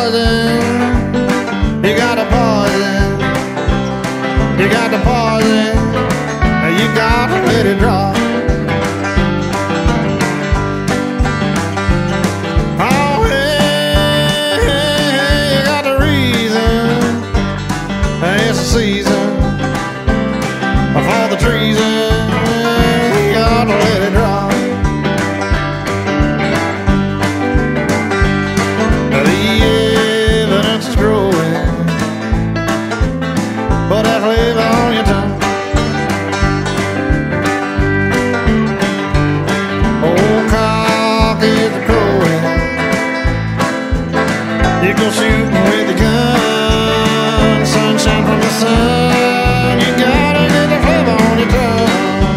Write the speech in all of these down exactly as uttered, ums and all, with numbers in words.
poison. You got the poison. You got the poison. You got to let it drop. Oh, hey, you got the reason. It's the season for the treason. You got to let it drop. But that flavor on your tongue, old cock is a crowing. You go shooting with your gun, sunshine from the sun. You gotta get the flavor on your tongue.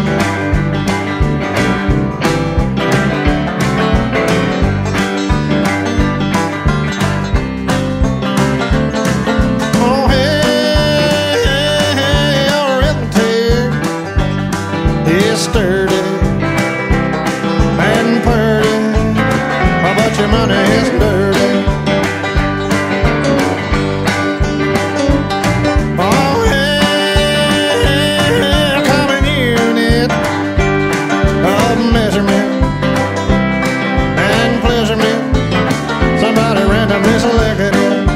Oh, hey. It's sturdy and purty, but your money is dirty. Oh, yeah, common unit of measurement and pleasurement. Somebody randomly selected it.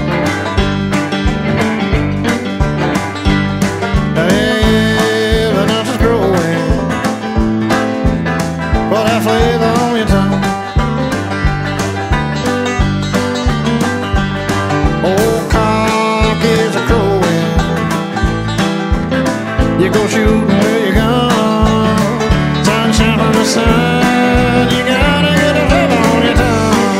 Evidence is growing. But that flavor on your tongue, old cock is a crowing. You go shooting where you gone, sunshine from the sun. You gotta get the flavor on your tongue.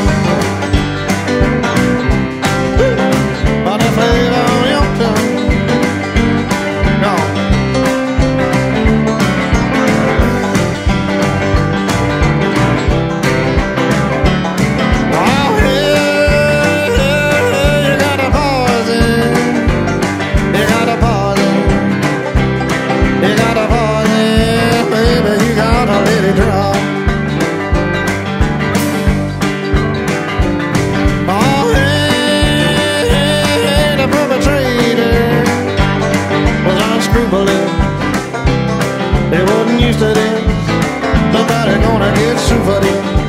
But that flavor on your tongue, gone. They wasn't used to this. Somebody gonna get sued for this.